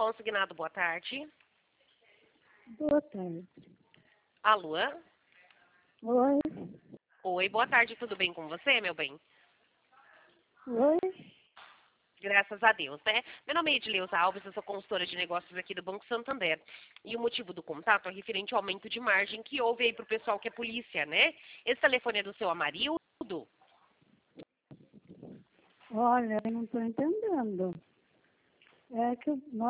Consignado, boa tarde. Boa tarde. Alô? Oi. Oi, boa tarde, tudo bem com você, meu bem? Oi. Graças a Deus, né? Meu nome é Edileuza Alves, eu sou consultora de negócios aqui do Banco Santander. E o motivo do contato é referente ao aumento de margem que houve aí pro pessoal que é polícia, né? Esse telefone é do seu Amarildo? Olha, eu não estou entendendo. É que nós